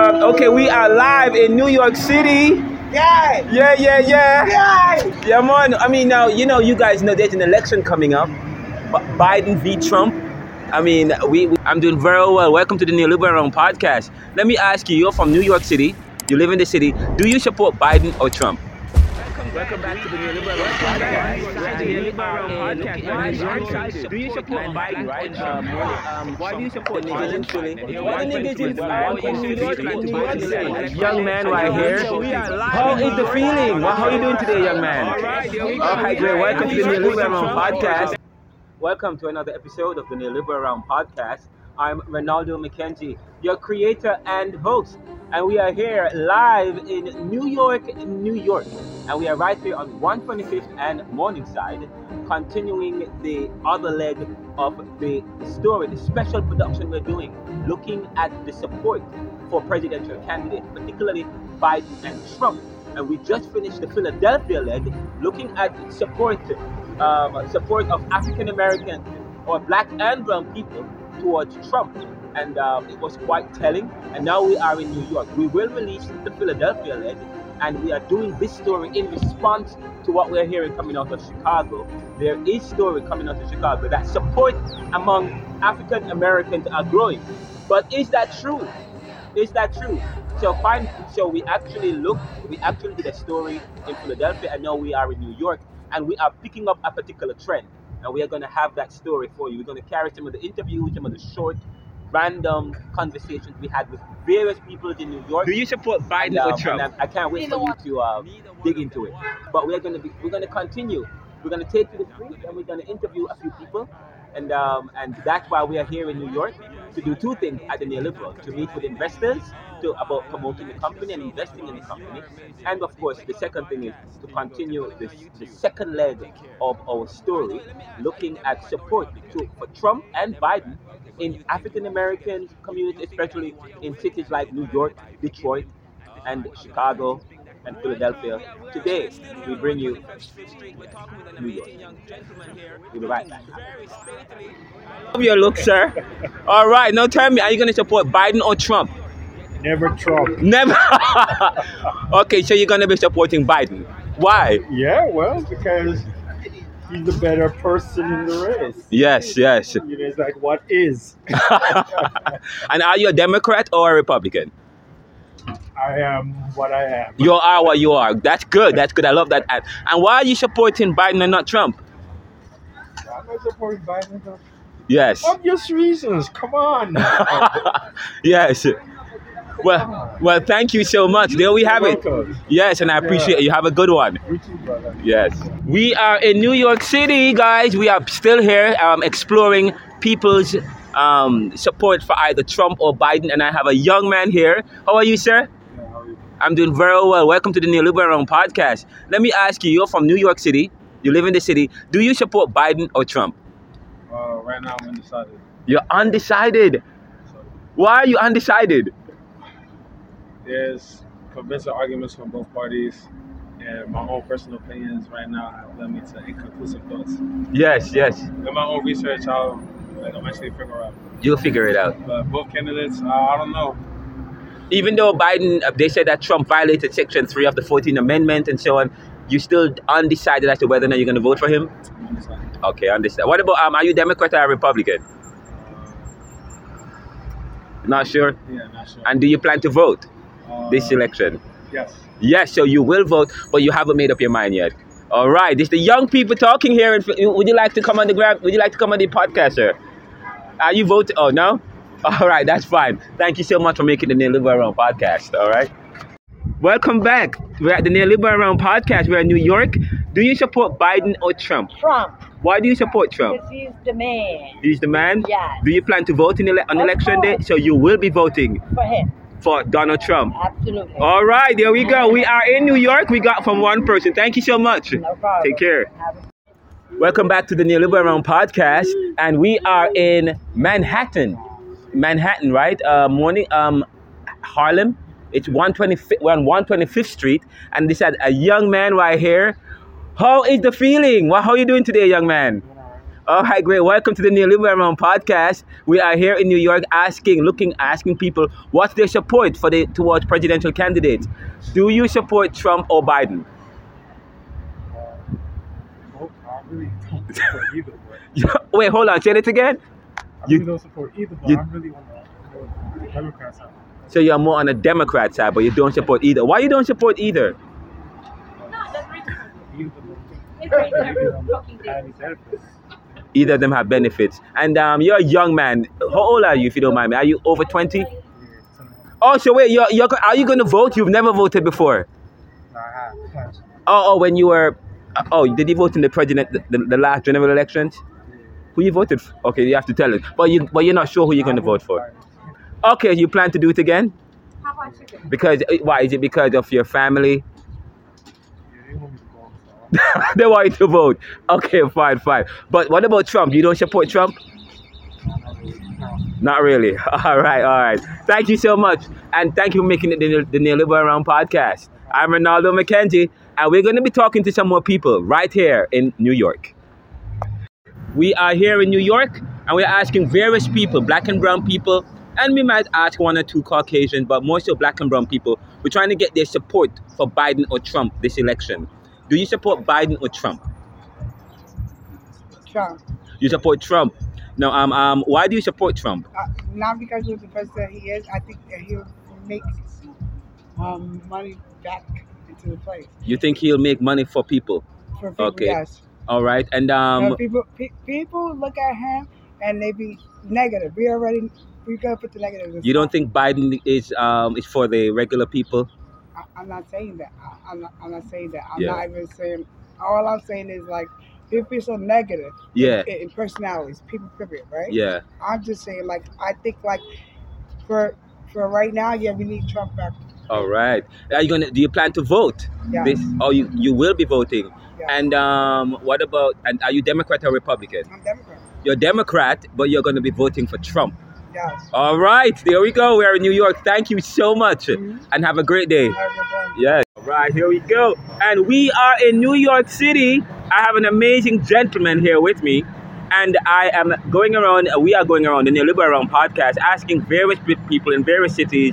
Okay, we are live in New York City. Yeah. Yeah, man. I mean, now, you guys know there's an election coming up. Biden v. Trump. I mean, I'm doing very well. Welcome to the Neoliberal Podcast. Let me ask you, you're from New York City. You live in the city. Do you support Biden or Trump? Welcome back to the Neoliberal Podcast. Do you support Biden, right? Why do you support Biden? Young man right here. How is the feeling? How are you doing today, young man? All right, great. Welcome to the Neoliberal Podcast. Welcome to another episode of the Neoliberal Podcast. I'm Ronaldo McKenzie, your creator and host. And we are here live in New York. And we are right here on 125th and Morningside, continuing the other leg of the story, the special production we're doing, looking at the support for presidential candidates, particularly Biden and Trump. And we just finished the Philadelphia leg, looking at support of African American or black and brown people towards Trump. And it was quite telling. And now we are in New York. We will release the Philadelphia leg, and we are doing this story in response to what we're hearing coming out of Chicago. There is story coming out of Chicago that support among African Americans are growing. But is that true? So we actually did a story in Philadelphia, and now we are in New York, and we are picking up a particular trend. And we are going to have that story for you. We're going to carry some of the interviews, some of the short, random conversations we had with various people in New York. Do you support Biden or Trump? I can't wait for you to dig into it. But we're going to continue. We're going to take to the street, and we're going to interview a few people. And that's why we are here in New York, to do two things at the Neoliberal: to meet with investors about promoting the company and investing in the company. And of course, the second thing is to continue the second leg of our story, looking at support for Trump and Biden in African American communities, especially in cities like New York, Detroit, and Chicago, and Philadelphia. Today, we bring you New York. We'll be right back. Love your look, sir. All right, now tell me, are you going to support Biden or Trump? Never Trump. Never. Okay, so you're going to be supporting Biden. Why? Yeah, well, because he's the better person in the race. Yes. It's like, what is? And are you a Democrat or a Republican? I am what I am. You are what you are. That's good. I love that. And why are you supporting Biden and not Trump? I'm not supporting Biden. Yes. Obvious reasons. Come on. Yes. Well, thank you so much. There we have it. Yes, and I appreciate it. You have a good one. You too, brother. Yes. We are in New York City, guys. We are still here exploring people's support for either Trump or Biden. And I have a young man here. How are you, sir? Yeah, how are you? I'm doing very well. Welcome to the Neoliberal Podcast. Let me ask you, you're from New York City. You live in the city. Do you support Biden or Trump? Right now, I'm undecided. You're undecided. Why are you undecided? There's convincing arguments from both parties, and my own personal opinions right now have led me to inconclusive thoughts. Yes. In my own research, I'll eventually figure out. You'll figure it out. But both candidates, I don't know. Even though Biden, they said that Trump violated Section 3 of the 14th Amendment and so on, you still undecided as to whether or not you're going to vote for him? I'm undecided. Okay, understand. What about, are you Democrat or Republican? Not sure? Yeah, not sure. And do you plan to vote this election? Yes. Yes, so you will vote, but you haven't made up your mind yet. All right, this is the young people talking here. Would you like to come on the podcast, sir? Are you voting? Oh, no? All right, that's fine. Thank you so much for making the Neoliberal Podcast, all right? Welcome back. We're at the Neoliberal Podcast. We're in New York. Do you support Biden or Trump? Trump. Why do you support Trump? Because he's the man. He's the man? Yes. Do you plan to vote on election day? So you will be voting For him. for Donald Trump? Absolutely. All right, there we go. We are in New York. We got from one person. Thank you so much. No problem. Take care. Welcome back to the Neoliberal Podcast. And we are in Manhattan, right? Harlem. It's 125th. We're on 125th Street. And this had a young man right here. How is the feeling? How are you doing today, young man? All right, great. Welcome to the Neoliberal Podcast. We are here in New York asking people what's their support towards presidential candidates. Do you support Trump or Biden? Well, I really don't support either. But Wait, hold on. Say it again. I really don't support either, but you- I'm really on the Democrat side. So you're more on the Democrat side, but you don't support either. Why you don't support either? Either of them have any benefits. Either of them have benefits. And you're a young man. How old are you, if you don't mind me? Are you over 20? Oh, so wait, are you going to vote? You've never voted before. No, I have. When you were... did you vote in the last general elections? Who you voted for? Okay, you have to tell us. But you're not sure who you're going to vote for. Okay, you plan to do it again? Because, why? Is it because of your family? Yeah, they want me to vote, so They want you to vote. Okay, fine. But what about Trump? You don't support Trump? no. Not really. All right. Thank you so much. And thank you for making it the Neoliberal Round Podcast. I'm Ronaldo McKenzie, and we're going to be talking to some more people right here in New York. We are here in New York, and we're asking various people, black and brown people, and we might ask one or two Caucasians, but more so black and brown people. We're trying to get their support for Biden or Trump this election. Do you support Biden or Trump? Trump. You support Trump. Now, why do you support Trump? Not because of the president he is. I think that he'll make money back into the place. You think he'll make money for people? For people, Okay. yes. All right. And People look at him and they be negative. We gotta put the negatives. you don't think Biden is for the regular people? I'm not saying that. I'm not saying that. I'm Yeah. not even saying. All I'm saying is like people be so negative. Yeah. In personalities, people period, right? Yeah. I'm just saying like I think like for right now, yeah, we need Trump back. All right. Do you plan to vote? Yeah. You will be voting. Yeah. And what about? And are you Democrat or Republican? I'm Democrat. You're Democrat, but you're going to be voting for Trump. Yes. All right. There we go. We're in New York. Thank you so much, Mhm. and have a great day. Have a good day. Yes. All right, here we go. And we are in New York City. I have an amazing gentleman here with me. And we are going around the Neoliberal Podcast asking various people in various cities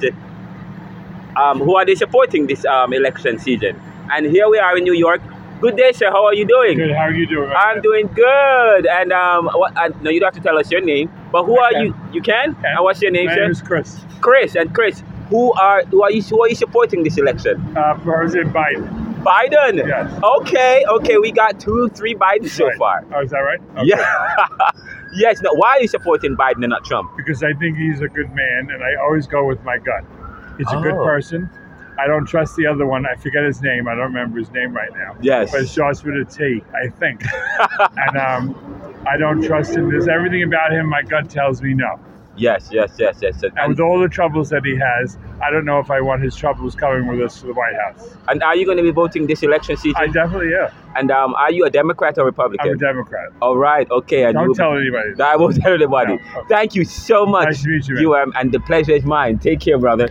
who are they supporting this election season. And here we are in New York. Good day, sir. How are you doing? Good. How are you doing? I'm doing good. And no, you don't have to tell us your name. But who are you? You can? Okay. And what's your name, My sir? name is Chris. Chris, who are you supporting this election? President Biden. Biden. Yes. Okay. We got 2-3 Biden so Right. far. Oh, is that right? Okay. Yeah. Yes. No. Why are you supporting Biden and not Trump? Because I think he's a good man, and I always go with my gut. He's a good Oh. person. I don't trust the other one. I forget his name. I don't remember his name right now. Yes. But it starts with a T, I think. And I don't trust him. There's everything about him my gut tells me no. Yes. And with all the troubles that he has, I don't know if I want his troubles coming with us to the White House. And are you going to be voting this election season? I definitely am. And are you a Democrat or Republican? I'm a Democrat. All right. Okay. And Don't tell anybody. I won't tell anybody. No. Okay. Thank you so much. Nice to meet you, man. And the pleasure is mine. Take care, brother.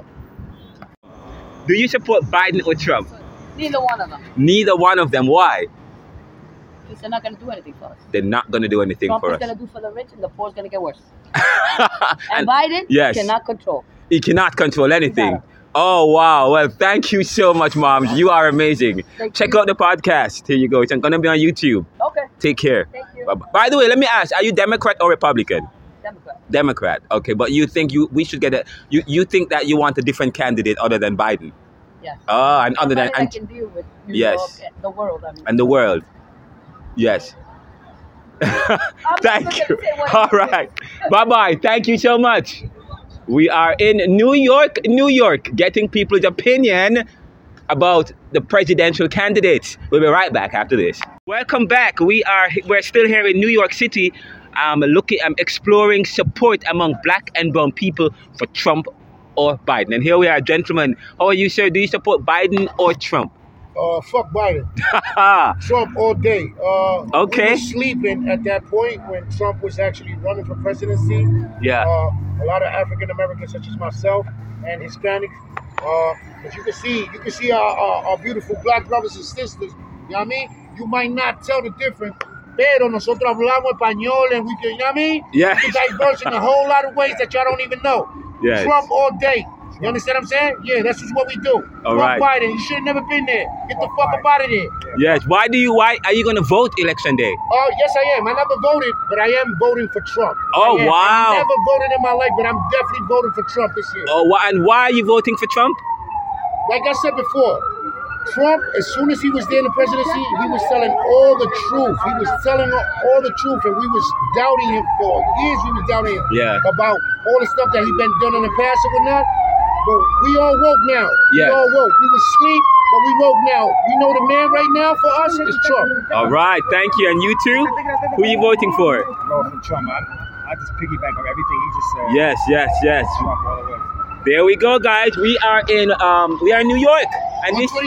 Do you support Biden or Trump? Neither one of them. Neither one of them. Why? Because they're not going to do anything for us. They're not going to do anything Trump for is us. going to do for the rich and the poor is going to get worse. And And Biden yes. cannot control. he cannot control anything. No. Oh, wow. Well, thank you so much, Mom. You are amazing. Check out the podcast. Here you go. It's going to be on YouTube. Okay. Take care. Thank you. Bye-bye. By the way, let me ask, are you Democrat or Republican? Democrat. Democrat. Okay, but you think we should get you think that you want a different candidate other than Biden? Yes. Oh, and other than Somebody that can deal with New Yes. York and the world. I mean. and the world. Yes. I'm Thank not you. gonna say what All he right. Bye-bye. Thank you so much. We are in New York, getting people's opinion about the presidential candidates. We'll be right back after this. Welcome back. We're still here in New York City. I'm exploring support among black and brown people for Trump or Biden. And here we are, gentlemen. How are you, sir? Do you support Biden or Trump? Fuck Biden. Trump all day. Okay. We were sleeping at that point when Trump was actually running for presidency. Yeah. A lot of African Americans, such as myself, and Hispanics. As you can see our beautiful black brothers and sisters. You know what I mean? You might not tell the difference Pero nosotros hablamos español and we can, you know what I mean? Yeah. We can diverse in a whole lot of ways that y'all don't even know. Yes. Trump all day. You understand what I'm saying? Yeah, that's just what we do. All Trump right. Biden, you should have never been there. Get the fuck up out of there. Yes. Why are you going to vote election day? Oh, yes, I am. I never voted, but I am voting for Trump. Oh, I am. wow. I never voted in my life, but I'm definitely voting for Trump this year. Oh, and why are you voting for Trump? Like I said before, Trump, as soon as he was there in the presidency, he was telling all the truth. He was telling all the truth, and we was doubting him for years. We was doubting him about all the stuff that he been done in the past and whatnot. But we all woke now. Yes. We all woke. We was asleep, but we woke now. We know the man right now for us is Trump. All right. Thank you. And you too? Who are you voting for? Vote for Trump. I just piggyback on everything he just said. Yes. Trump all the way. There we go, guys. We are in New York, and this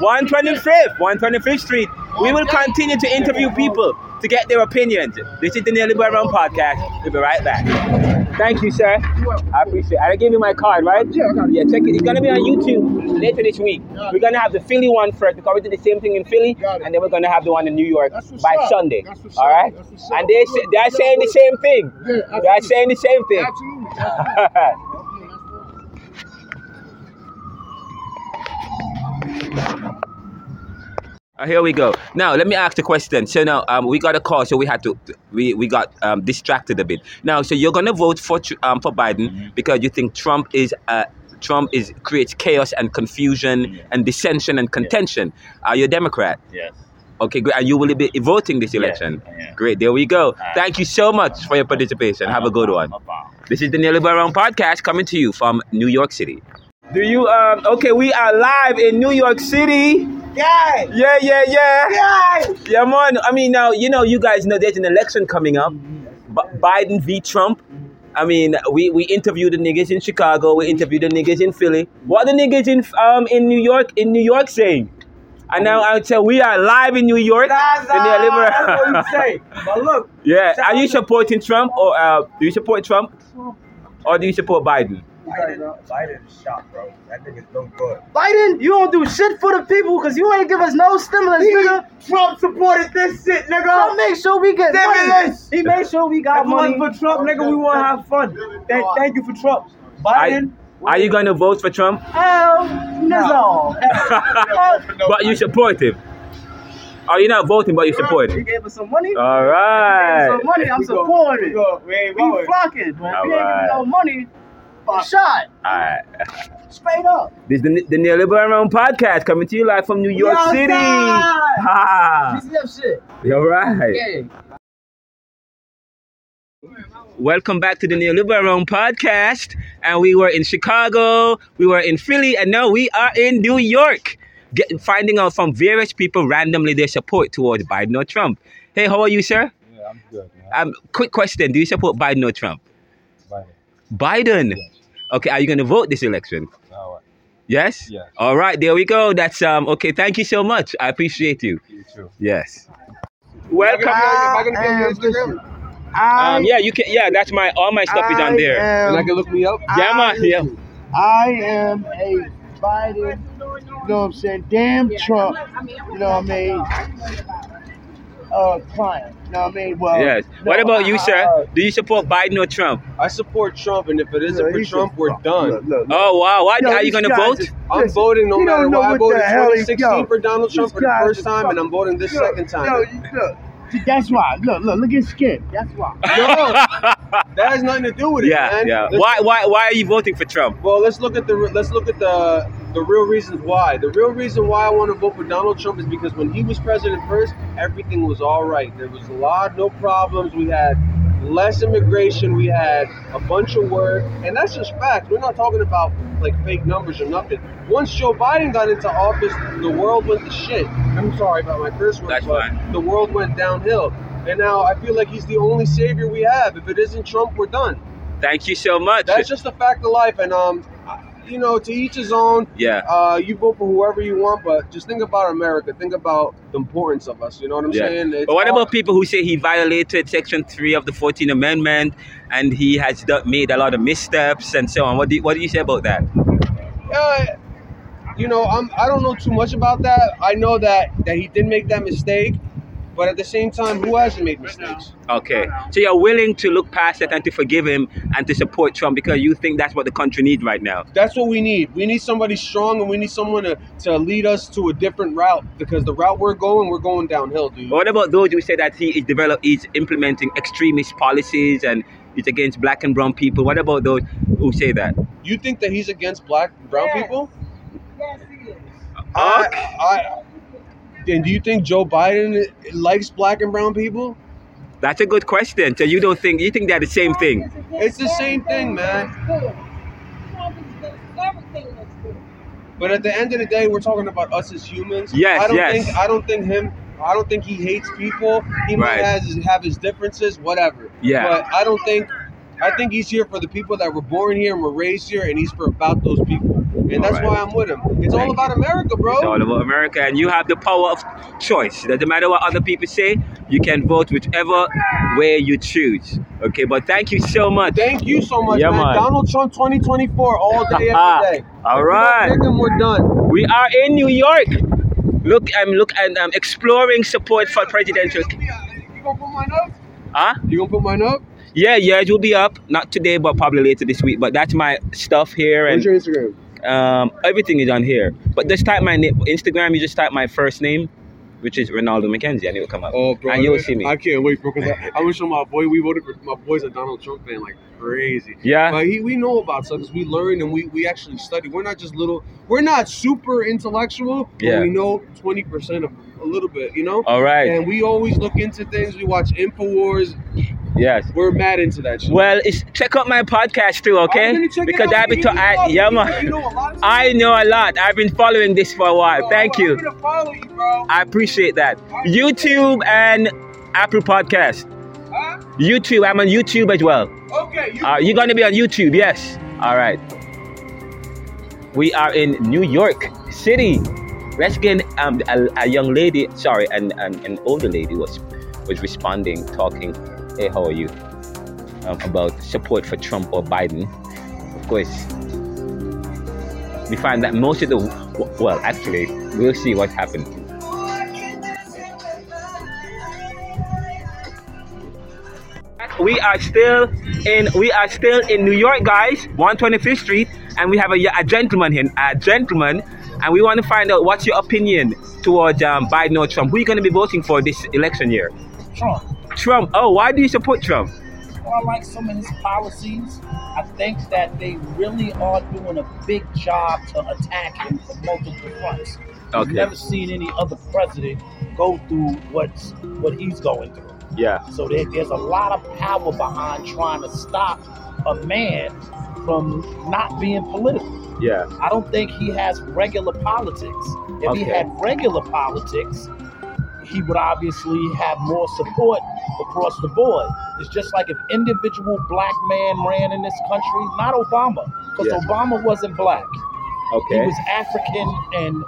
125th Street. We will continue to interview people to get their opinions. This is the Neoliberal Round Podcast. We'll be right back. Thank you, sir. I appreciate it. I gave you my card, right? Yeah, I got it. Yeah, check it. It's gonna be on YouTube later this week. We're gonna have the Philly one first because we did the same thing in Philly, Got it. and then we're gonna have the one in New York That's what's by up. Sunday. That's what's All up. right? That's what's up. And they're saying the same thing. Yeah, They're absolutely. saying the same thing. Absolutely. Here we go. Now let me ask the question. So now we got a call, so we got distracted a bit. Now, so you're gonna vote for Biden because you think Trump creates chaos and confusion and dissension and contention. Are you a Democrat? Yes. Okay, great. And you will be voting this election. Yeah. Great. There we go. Thank you so much for your participation. Have a good one. This is the Neoliberal Round Podcast coming to you from New York City. Do you okay, we are live in New York City. Yeah, man. I mean, now, you guys know there's an election coming up. Biden v. Trump. I mean, we interviewed the niggas in Chicago. We interviewed the niggas in Philly. What are the niggas in New York saying? And now I would say we are live in New York. That's what you say. But look. Yeah. Are you supporting Trump or do you support Trump? Or do you support Biden? Biden is shot, bro. That nigga's no good. Biden, you don't do shit for the people because you ain't give us no stimulus, nigga. Trump supported this shit, nigga. Trump made sure we get Stimulus. money. He made sure we got money. If it wasn't for Trump, nigga, we want to have fun. Thank you for Trump. Biden. Are you going to vote for Trump? Hell no. But you support him. Oh, you're not voting, but you support He him. gave us some money. All right. Some money, I'm supporting. We We flocking. Man. All If you ain't right. giving no money, shot. All right. Straight up. This is the Neoliberal Round Podcast coming to you live from New York City. Ha! GCF shit. You're right. Yeah. Welcome back to the Neoliberal Round Podcast. And we were in Chicago, we were in Philly, and now we are in New York. Finding out from various people randomly their support towards Biden or Trump. Hey, how are you, sir? Yeah, I'm good, man. Quick question. Do you support Biden or Trump? Biden. Okay, are you going to vote this election? Yes? Yes. All right, there we go. That's okay. Thank you so much. I appreciate you. You too. Yes. Welcome. Yeah, you can. Yeah, that's all my stuff is on there. And I can look me up? Yeah, man. Yeah. I am a Biden, you know what I'm saying? Damn Trump, you know what I mean? Client, you know what I mean? Well, Yes. What about you, sir? Do you support Biden or Trump? I support Trump, and if it isn't for Trump, we're done. Oh, wow. Why are you going to vote? I'm voting no matter what. I voted 2016 for Donald Trump for the first time, and I'm voting this second time. That's why. Look at Skip. That's why. No, that has nothing to do with it, man. Yeah. Let's- Why are you voting for Trump? Well, let's look at the real reasons why. The real reason why I want to vote for Donald Trump is because when he was president first, everything was all right. There was no problems. We had less immigration. We had a bunch of work, and that's just facts. We're not talking about like fake numbers or nothing. Once Joe Biden got into office, the world went to shit. I'm sorry about my first word, That's but fine. the world went downhill. And now I feel like he's the only savior we have. If it isn't Trump, we're done. Thank you so much. That's just a fact of life, and to each his own. Yeah. You vote for whoever you want, but just think about America. Think about the importance of us. You know what I'm saying? But what about people who say he violated Section 3 of the 14th Amendment and he has made a lot of missteps and so on? What do you say about that? I don't know too much about that. I know that he did make that mistake, But at the same time, who hasn't made mistakes? Okay. So you're willing to look past that and to forgive him and to support Trump because you think that's what the country needs right now? That's what we need. We need somebody strong, and we need someone to lead us to a different route, because the route we're going downhill, dude. What about those who say that he's implementing extremist policies and he's against black and brown people? What about those who say that? You think that he's against black and brown people? Yes, he is. And do you think Joe Biden likes black and brown people? That's a good question. So you think they're the same thing? It's the same thing, man. But at the end of the day, we're talking about us as humans. Yes, I don't think he hates people. He might have his differences, whatever. Yeah. But I think he's here for the people that were born here and were raised here, and he's about those people. And that's why I'm with him. It's all about America, bro. It's all about America, and you have the power of choice. It doesn't matter what other people say. You can vote whichever way you choose. Okay, but thank you so much. Thank you so much, Yeah, man. Donald Trump 2024 all day, every day. All right. If we don't pick him, we're done. We are in New York. I'm exploring support for presidential. You gonna put mine up? Huh? You gonna put mine up? Yeah, it will be up. Not today, but probably later this week. But that's my stuff here. What's your Instagram? Everything is on here. But just type my name. Instagram, you just type my first name, which is Ronaldo McKenzie, and it will come up. Oh, bro. And you'll see me. I can't wait, bro, because I was showing my boy. My boy's a Donald Trump fan, like crazy. Yeah. But we know about stuff because we learn and we actually study. We're not just we're not super intellectual, but we know 20% of a little bit, you know? All right. And we always look into things. We watch InfoWars. Yes. We're mad into that shit. Well, check out my podcast too, okay? Because I've been I know a lot. I've been following this for a while. Thank you. I appreciate that. YouTube and Apple Podcast. YouTube. I'm on YouTube as well. Okay. You're going to be on YouTube, yes. All right. We are in New York City. Let's get a young lady, an older lady was responding, talking. Hey, how are you? About support for Trump or Biden. Of course, we find that most of actually, we'll see what happened. We are still in New York, guys, 125th Street, and we have a gentleman here, and we want to find out what's your opinion towards Biden or Trump. Who are you going to be voting for this election year? Trump. Oh, why do you support Trump? Well, I like some of his policies. I think that they really are doing a big job to attack him from multiple fronts. Okay. I've never seen any other president go through what he's going through. Yeah. So there's a lot of power behind trying to stop a man from not being political. Yeah. I don't think he has regular politics. If he had regular politics, he would obviously have more support across the board. It's just like if individual black man ran in this country, not Obama, because Obama wasn't black. Okay. He was African and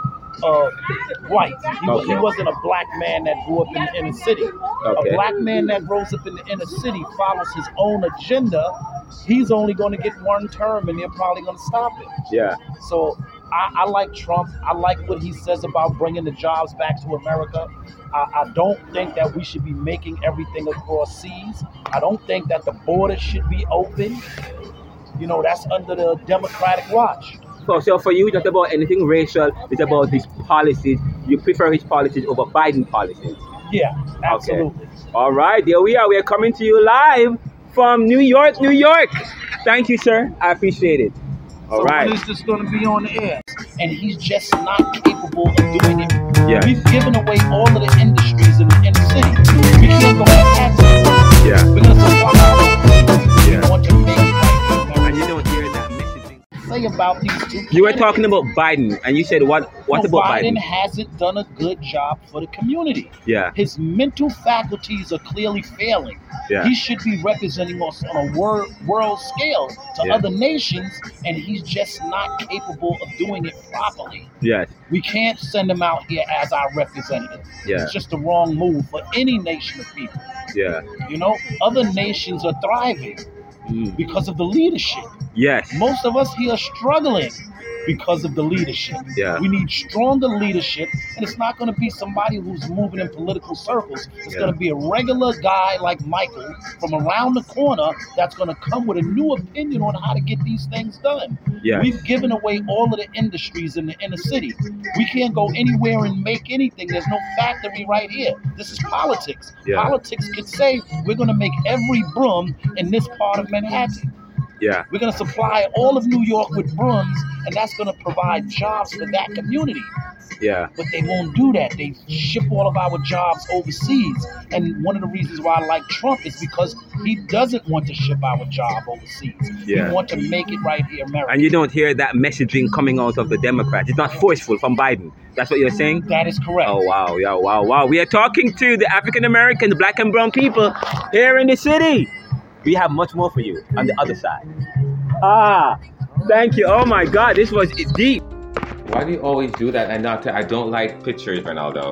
white. He wasn't a black man that grew up in the inner city. Okay. A black man that grows up in the inner city follows his own agenda. He's only going to get one term, and they're probably going to stop it. Yeah. So I like Trump. I like what he says about bringing the jobs back to America. I don't think that we should be making everything across seas. I don't think that the border should be open. You know, that's under the Democratic watch. So for you, it's not about anything racial. It's about his policies. You prefer his policies over Biden policies. Yeah, absolutely. Okay. All right, there we are. We are coming to you live from New York, New York. Thank you, sir. I appreciate it. All right. When is this going to be on the air? And he's just not capable of doing it. Yeah. We've given away all of the industries in the inner city. We can't go back taxes. Yeah. We're going to supply Yeah. We want to make it right. And you don't hear that messaging. Say about these two. You were talking about Biden, and you said what about Biden? Biden hasn't done a good job for the community. Yeah. His mental faculties are clearly failing. Yeah. He should be representing us on a world scale to other nations, and he's just not capable of doing it properly. Yes. We can't send him out here as our representative. Yeah. It's just the wrong move for any nation of people. Yeah. You know, other nations are thriving because of the leadership. Yes. Most of us here are struggling because of the leadership. Yeah. We need stronger leadership, and it's not going to be somebody who's moving in political circles. It's going to be a regular guy like Michael from around the corner that's going to come with a new opinion on how to get these things done. Yes. We've given away all of the industries in the inner city. We can't go anywhere and make anything. There's no factory right here. This is politics. Yeah. Politics could say we're going to make every broom in this part of Manhattan. Yeah. We're going to supply all of New York with brooms, and that's going to provide jobs for that community. Yeah. But they won't do that. They ship all of our jobs overseas. And one of the reasons why I like Trump is because he doesn't want to ship our job overseas. Yeah. He wants to make it right here, America. And you don't hear that messaging coming out of the Democrats. It's not forceful from Biden. That's what you're saying? That is correct. Oh, wow. Yeah, wow. We are talking to the African American, the black and brown people here in the city. We have much more for you on the other side. Thank you. Oh my God, this was deep. Why do you always do that? And I don't like pictures, Ronaldo.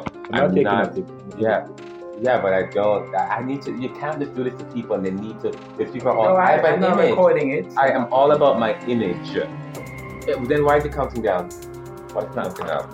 Yeah, but I don't. I need to. You can't just do this to people, and they need to. If people are all, I'm not recording it. I am all about my image. Then why is it counting down? Why is it counting down?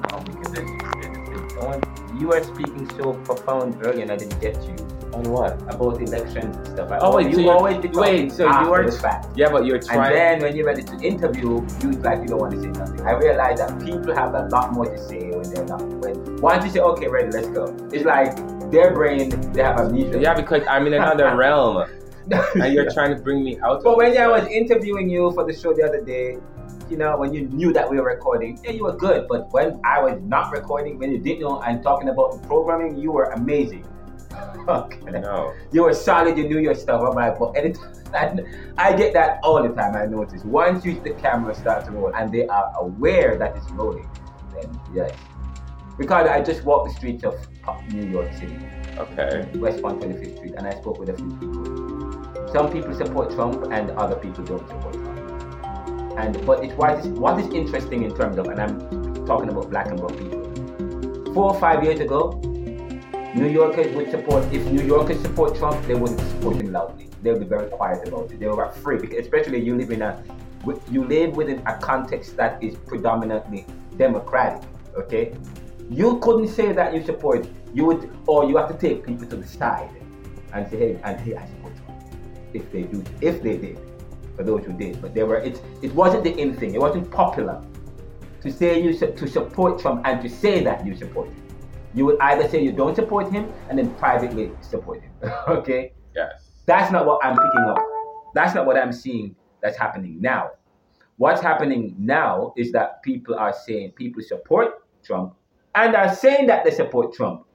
Because you were speaking so profound earlier, and I didn't get you. On what? About elections and stuff. So you always be talking after the fact. Yeah, but you're trying. And then when you're ready to interview, you don't want to say nothing. I realize that people have a lot more to say when they're not. Once you say, okay, ready, let's go. It's like their brain, they have amnesia. Yeah, because I'm in another realm, and you're trying to bring me out. But when I was interviewing you for the show the other day, you know, when you knew that we were recording, yeah, you were good. But when I was not recording, when you didn't know I'm talking about the programming, you were amazing. Okay. No. You were solid, you knew your stuff. I'm like, but anytime, I get that all the time, I notice. Once the camera starts to roll and they are aware that it's rolling, then yes. Because I just walked the streets of New York City. Okay. West 125th Street, and I spoke with a few people. Some people support Trump and other people don't support Trump. But what is interesting in terms of, and I'm talking about black and brown people. 4 or 5 years ago, New Yorkers would support, if New Yorkers support Trump, they wouldn't support him loudly. They would be very quiet about it. They were afraid, because especially you live within a context that is predominantly democratic, okay? You couldn't say that you support, you have to take people to the side and say, hey, I support Trump. If they did, for those who did. But it wasn't the in thing, it wasn't popular to say to support Trump and to say that you support him. You would either say you don't support him and then privately support him. Okay? Yes. That's not what I'm picking up. That's not what I'm seeing that's happening now. What's happening now is that people are saying people support Trump and are saying that they support Trump.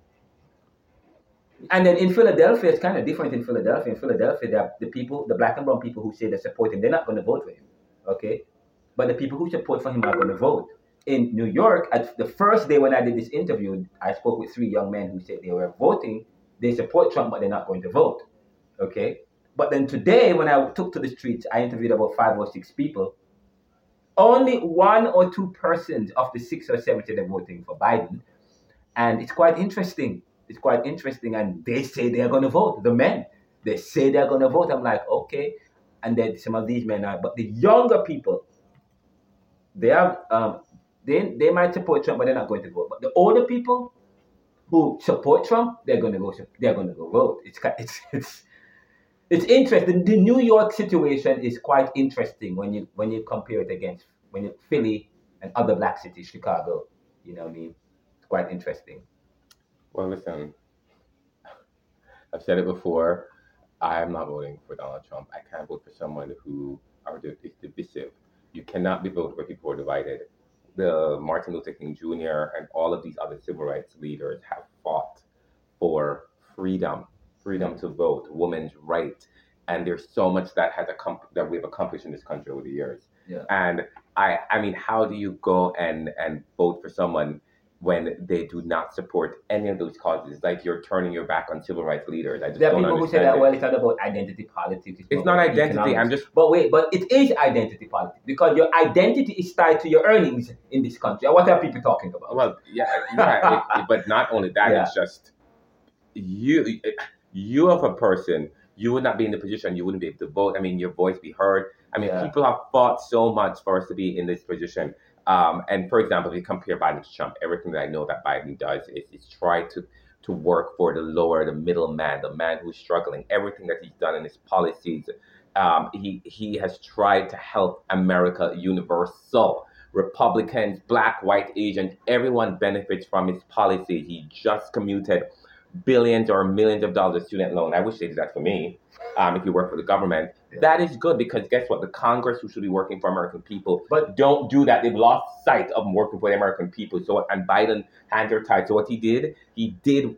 And then in Philadelphia, it's kind of different in Philadelphia. In Philadelphia, there are the black and brown people who say they support him, they're not going to vote for him. Okay? But the people who support for him are going to vote. In New York, at the first day when I did this interview, I spoke with 3 young men who said they were voting. They support Trump, but they're not going to vote. Okay? But then today, when I took to the streets, I interviewed about 5 or 6 people. Only 1 or 2 persons of the 6 or 7 said they're voting for Biden. And it's quite interesting. And they say they're going to vote. The men, they say they're going to vote. I'm like, okay. And then some of these men are. But the younger people, they have... They might support Trump, but they're not going to vote. But the older people who support Trump, they're going to go vote. It's interesting. The New York situation is quite interesting when you compare it against Philly and other black cities, Chicago. You know what I mean? It's quite interesting. Well, listen, I've said it before. I am not voting for Donald Trump. I can't vote for someone who is divisive. You cannot be voting for people who are divided. The Martin Luther King Jr. and all of these other civil rights leaders have fought for freedom to vote, women's right, and there's so much that we've accomplished in this country over the years. Yeah. And I mean, how do you go and vote for someone when they do not support any of those causes? It's like you're turning your back on civil rights leaders. I just there are don't people who say that, well, it's not about identity politics. It's not identity. Economics. But it is identity politics, because your identity is tied to your earnings in this country. What are people talking about? Well, but not only that, It's just you of a person you would not be in the position. You wouldn't be able to vote. I mean, your voice be heard. I mean, Yeah. people have fought so much for us to be in this position. And for example, if you compare Biden to Trump, everything that I know that Biden does is try to work for the lower, the middle man, the man who's struggling. Everything that he's done in his policies, he has tried to help America universal. Republicans, black, white, Asian, everyone benefits from his policies. He just commuted billions or millions of dollars of student loan. I wish they did that for me. If you work for the government, that is good because guess what? The Congress, who should be working for American people, but don't do that. They've lost sight of working for the American people. So, and Biden hands are tied. So what he did, you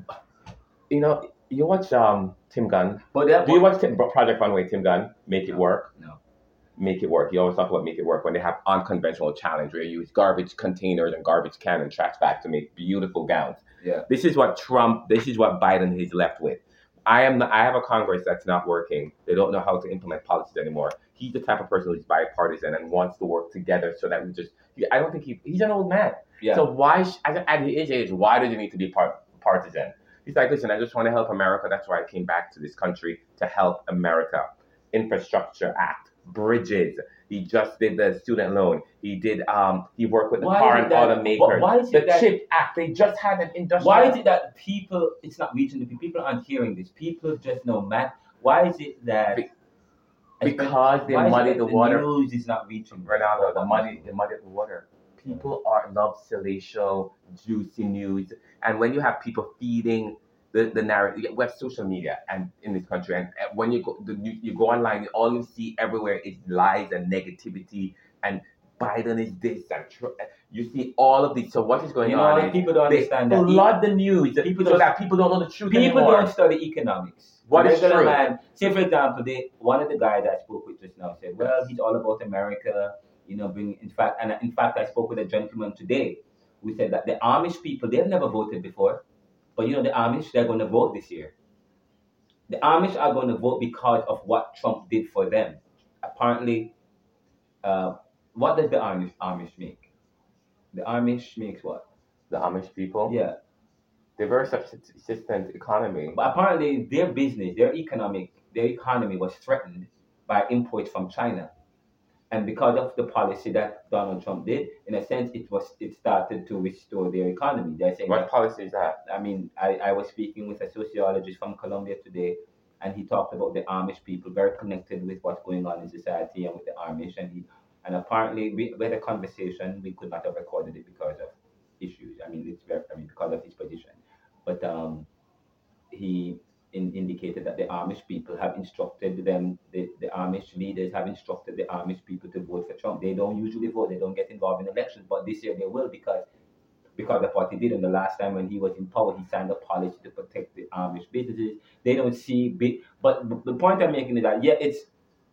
watch Tim Gunn. Do you watch Project Runway? Tim Gunn, Make It Work. No. Make it work. He always talk about make it work when they have unconventional challenge where you use garbage containers and garbage can and trash bags to make beautiful gowns. Yeah. This is what Biden is left with. I have a Congress that's not working. They don't know how to implement policies anymore. He's the type of person who's bipartisan and wants to work together so that I don't think he's an old man. Yeah. So why, at his age, why does he need to be partisan? He's like, listen, I just want to help America. That's why I came back to this country to help America. Infrastructure Act. Bridges. He just did the student loan. He did. He worked with the car and automakers. Why is it the CHIP Act. They just had an industrial. Why is it that it's not reaching the people? People aren't hearing this. People just know math. Why is it that? Because they muddy the water. The news is not reaching. Ronaldo, they muddy the water. People love salacious, juicy news, and when you have people feeding the narrative, we have social media and in this country, and when you go online, all you see everywhere is lies and negativity, and Biden is this and you see all of these. So what is going on? People don't understand that. Flood the news so that people don't know the truth anymore. People don't study economics. What is true? Man, say for example, one of the guys I spoke with just now said, "Well, he's all about America." In fact, I spoke with a gentleman today who said that the Amish people, they've never voted before. But the Amish, they're going to vote this year. The Amish are going to vote because of what Trump did for them. Apparently, what does the Amish make? The Amish makes what? The Amish people? Yeah. They're very subsistent economy. But apparently their business, their economy was threatened by imports from China. And because of the policy that Donald Trump did, in a sense, it started to restore their economy. They're saying what policy is that? I mean, I was speaking with a sociologist from Columbia today, and he talked about the Amish people, very connected with what's going on in society and with the Amish. And apparently, we had a conversation. We could not have recorded it because of issues. Because of his position. But he indicated that the Amish people have instructed them, the Amish leaders have instructed the Amish people to vote for Trump. They don't usually vote, they don't get involved in elections, but this year they will because of what he did. And the last time when he was in power, he signed a policy to protect the Amish businesses. They don't see but the point I'm making is that, it's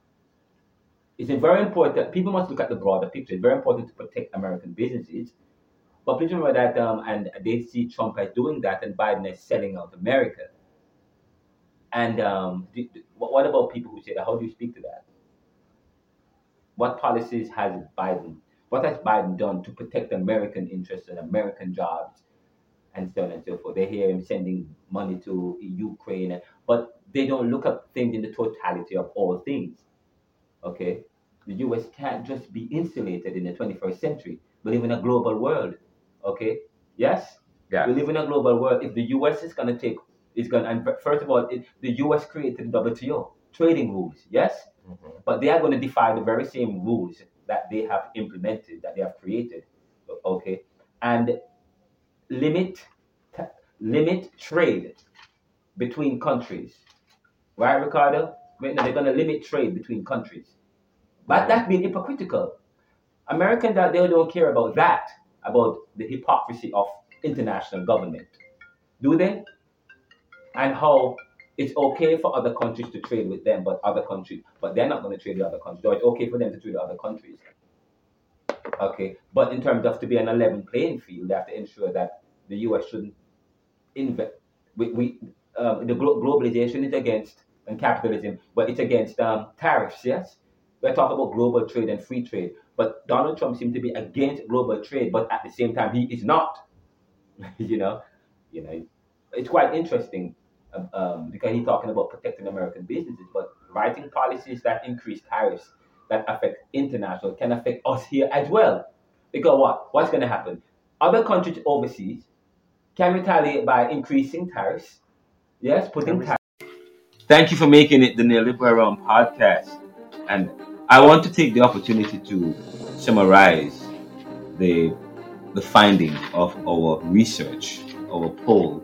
very important. People must look at the broader picture. It's very important to protect American businesses. But please remember that, and they see Trump as doing that and Biden as selling out America. And what about people who say that? How do you speak to that? What policies has Biden done to protect American interests and American jobs and so on and so forth? They hear him sending money to Ukraine, but they don't look at things in the totality of all things. Okay? The U.S. can't just be insulated in the 21st century. We live in a global world. Okay? Yes? Yeah. We live in a global world. If the U.S. is going to take and first of all, the U.S. created the WTO, trading rules, yes? Mm-hmm. But they are going to defy the very same rules that they have implemented, that they have created, okay? And limit trade between countries, right, Ricardo? They're going to limit trade between countries. But that's being hypocritical. Americans, they don't care about that, about the hypocrisy of international government. Do they? And how it's okay for other countries to trade with them, but they're not going to trade with other countries. So it's okay for them to trade with other countries. Okay, but in terms of to be an 11 playing field, they have to ensure that the U.S. shouldn't invest. The globalization is against and capitalism, but it's against tariffs. Yes, we're talking about global trade and free trade. But Donald Trump seems to be against global trade, but at the same time he is not. It's quite interesting. because he's talking about protecting American businesses, but writing policies that increase tariffs that affect international can affect us here as well. Because what's going to happen? Other countries overseas can retaliate by increasing tariffs. Yes, putting tariffs. Thank you for making it the Neoliberal Realm podcast. And I want to take the opportunity to summarize the findings of our research, our poll.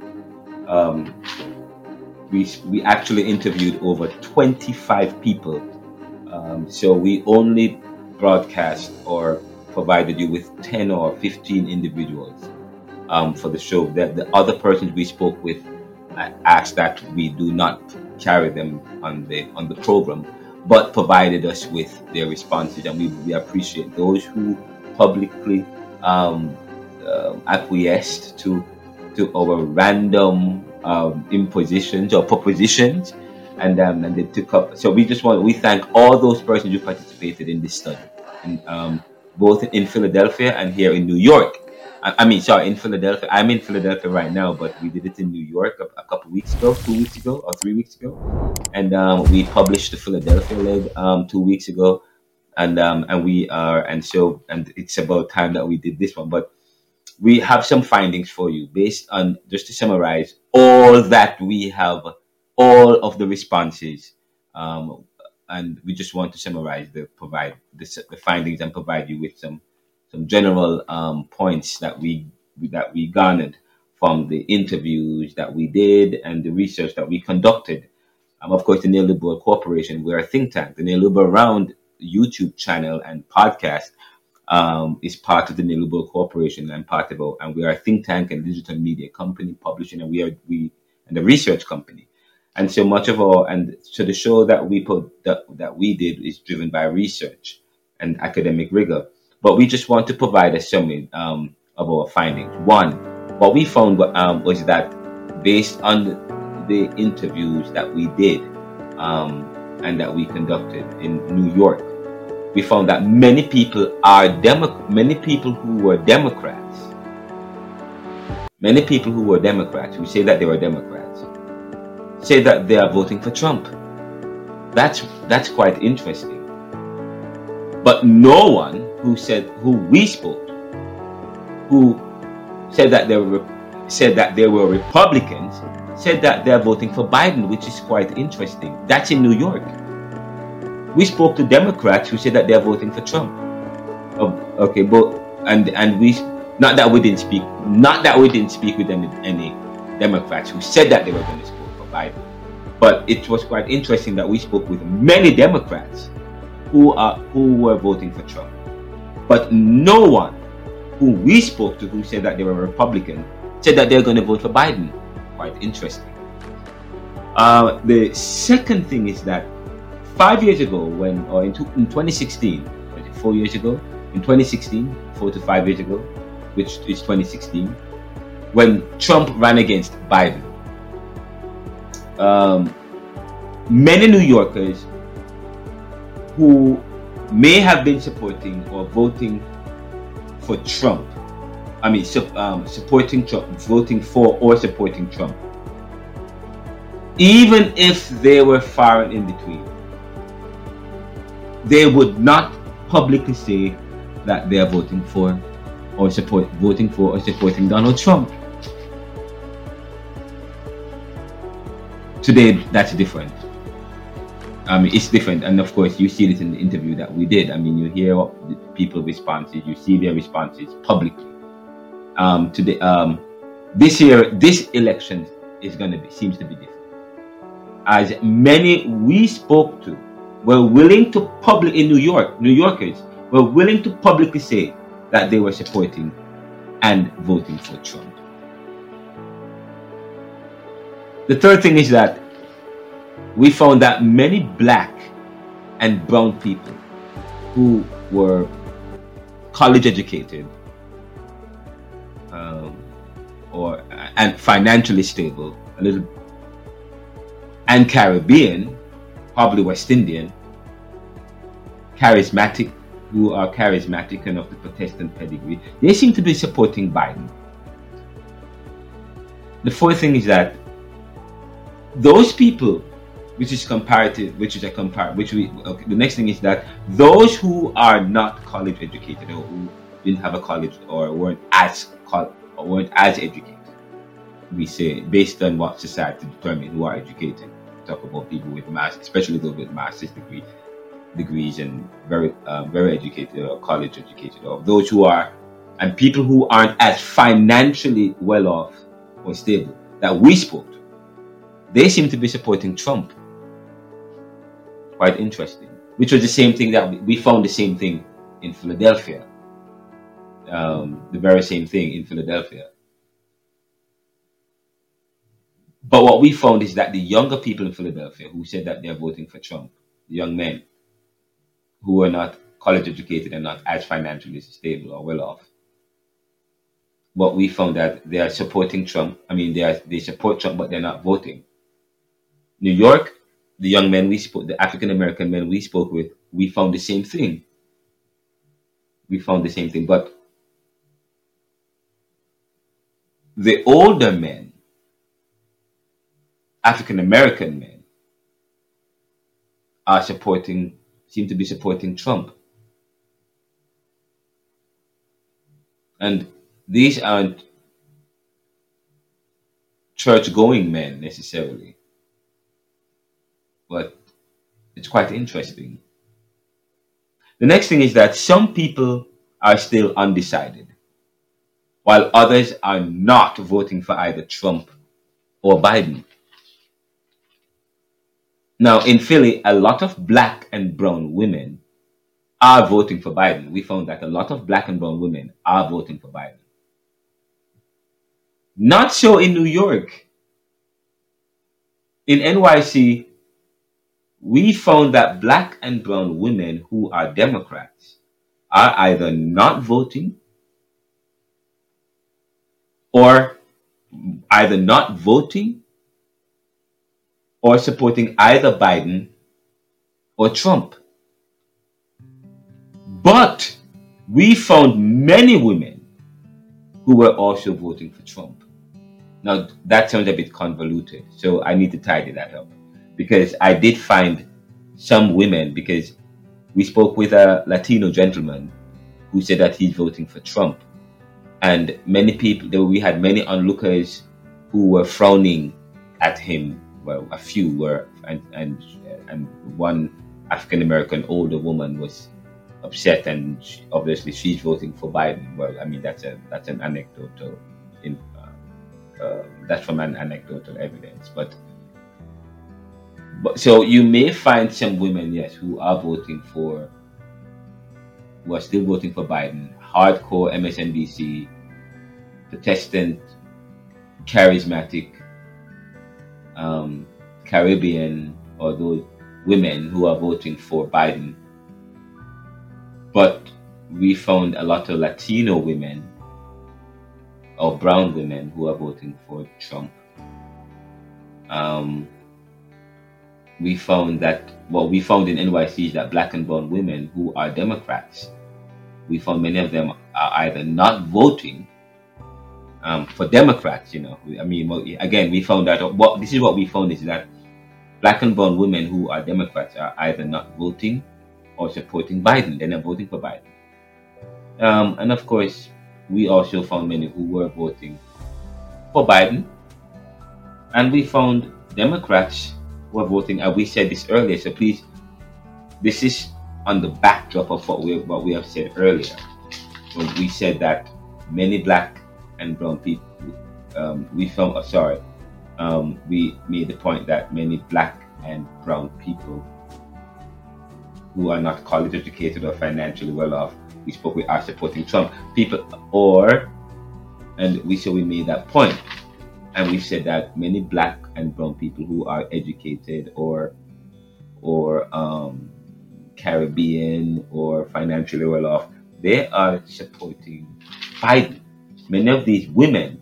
We actually interviewed over 25 people. So we only broadcast or provided you with 10 or 15 individuals for the show. The other persons we spoke with asked that we do not carry them on the program, but provided us with their responses, and we appreciate those who publicly acquiesced to our random impositions or propositions, and they took up. So we thank all those persons who participated in this study, both in Philadelphia and here in New York. In Philadelphia. I'm in Philadelphia right now, but we did it in New York a couple weeks ago, 2 weeks ago, or 3 weeks ago, and we published the Philadelphia leg 2 weeks ago, and it's about time that we did this one. But we have some findings for you based on, just to summarize, all that we have, all of the responses, and we just want to summarize the findings and provide you with some general points that we garnered from the interviews that we did and the research that we conducted. Of course, the Neoliberal Corporation, we're a think tank. The Neoliberal Round YouTube channel and podcast is part of the Neoliberal Corporation and we are a think tank and digital media company, publishing, and we a research company. And so much of the show that we did is driven by research and academic rigor. But we just want to provide a summary of our findings. One, what we found was that based on the interviews that we did and that we conducted in New York, we found that many people who were Democrats, who say that they were Democrats, say that they are voting for Trump. That's quite interesting. But no one who we spoke to, who said that they were Republicans, said that they're voting for Biden, which is quite interesting. That's in New York. We spoke to Democrats who said that they're voting for Trump. Okay, but not that we didn't speak with any Democrats who said that they were going to vote for Biden. But it was quite interesting that we spoke with many Democrats who were voting for Trump. But no one who we spoke to who said that they were Republican said that they're going to vote for Biden. Quite interesting. The second thing is that 5 years ago, in 2016, was it 4 years ago? In 2016, 4 to 5 years ago, which is 2016, when Trump ran against Biden, many New Yorkers who may have been supporting or voting for Trump, supporting Trump, voting for or supporting Trump, even if they were far and in between, they would not publicly say that they are voting for or supporting Donald Trump. Today, that's different. It's different, and of course, you see this in the interview that we did. You hear the people's responses, you see their responses publicly. Today, this year, this election seems to be different. As many we spoke to were willing to in New Yorkers were willing to publicly say that they were supporting and voting for Trump. The third thing is that we found that many black and brown people who were college educated and financially stable, a little, and Caribbean, probably West Indian, charismatic, who are charismatic enough to Protestant pedigree, they seem to be supporting Biden. The fourth thing is that those people, which is comparative, the next thing is that those who are not college educated or who didn't have a college or weren't as educated, we say, based on what society determined who are educated. Talk about people with especially those with master's degrees and very educated or college educated, or those who are, and people who aren't as financially well off or stable that we spoke to. They seem to be supporting Trump. Quite interesting. Which was the same thing that we found the same thing in Philadelphia. The very same thing in Philadelphia. But what we found is that the younger people in Philadelphia who said that they're voting for Trump, the young men who are not college educated and not as financially stable or well off, what we found that they are supporting Trump. I mean, they support Trump, but they're not voting. New York, the young men we spoke, the African American men we spoke with, we found the same thing. But the older men, African American men, seem to be supporting Trump. And these aren't church-going men necessarily, but it's quite interesting. The next thing is that some people are still undecided, while others are not voting for either Trump or Biden. Now, in Philly, a lot of black and brown women are voting for Biden. We found that a lot of black and brown women are voting for Biden. Not so in New York. In NYC, we found that black and brown women who are Democrats are either not voting or supporting either Biden or Trump. But we found many women who were also voting for Trump. Now, that sounds a bit convoluted, so I need to tidy that up. Because I did find some women, because we spoke with a Latino gentleman who said that he's voting for Trump. And many people, we had many onlookers who were frowning at him. Well, a few were, and one African American older woman was upset, and obviously she's voting for Biden. Well, I mean that's an anecdotal, that's from an anecdotal evidence. But so you may find some women, yes, who are still voting for Biden. Hardcore MSNBC, Protestant, charismatic, Caribbean, or those women who are voting for Biden. But we found a lot of Latino women or brown women who are voting for Trump. We found that what we found in NYC is that black and brown women who are Democrats, we found many of them are either not voting for Democrats. I mean, again, we found that this is what we found is that black and brown women who are Democrats are either not voting or supporting Biden. They're not voting for Biden. And of course, we also found many who were voting for Biden. And we found Democrats who are voting, and we said this earlier, so please, this is on the backdrop of what we have said earlier. When we said that many black and brown people, we made the point that many black and brown people who are not college educated or financially well off, we are supporting Trump. We made that point. And we said that many black and brown people who are educated or Caribbean or financially well off, they are supporting Biden. Many of these women,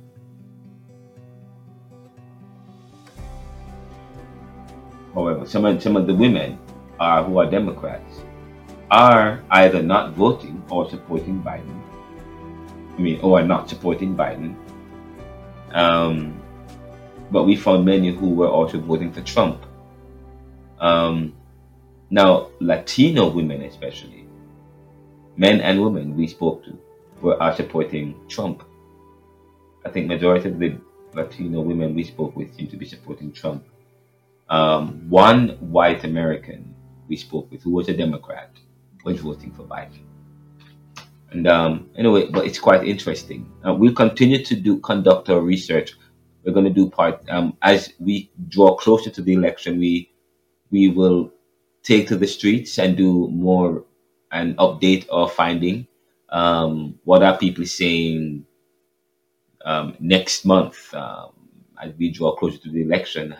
however, some of the women who are Democrats are either not voting or supporting Biden. or not supporting Biden. but we found many who were also voting for Trump. Now, Latino women especially, men and women we spoke to, are supporting Trump. I think majority of the Latino women we spoke with seem to be supporting Trump. One white American we spoke with, who was a Democrat, was voting for Biden. And anyway, but it's quite interesting. We'll continue to conduct our research. We're going to do as we draw closer to the election. We will take to the streets and do more and update our finding. What are people saying next month as we draw closer to the election?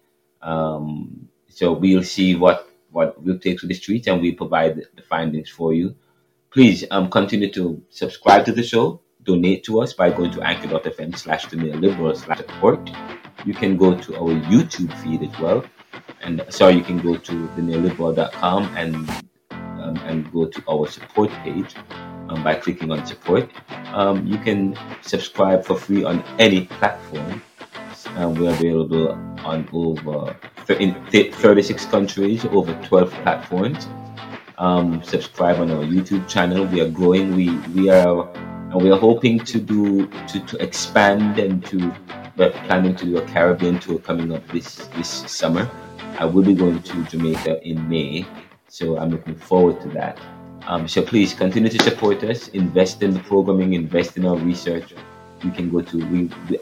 So we'll see what we'll take to the streets, and we provide the findings for you. Please continue to subscribe to the show. Donate to us by going to anchor.fm/theneoliberal/support. You can go to our YouTube feed as well. And you can go to theneoliberal.com and go to our support page by clicking on support. You can subscribe for free on any platform. We're available on in 36 countries, over 12 platforms. Subscribe on our YouTube channel. We are growing. We are hoping to expand, and we're planning to do a Caribbean tour coming up this summer. I will be going to Jamaica in May, so I'm looking forward to that. So please continue to support us, invest in the programming, invest in our research. You can go to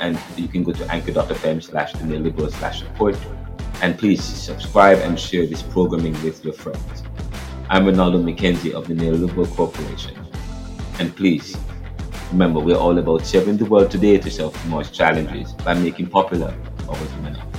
anchor.fm/theneoliberal/support, and please subscribe and share this programming with your friends. I'm Ronaldo McKenzie of the Neoliberal Corporation, and please remember, we're all about serving the world today to solve tomorrow's challenges by making popular our human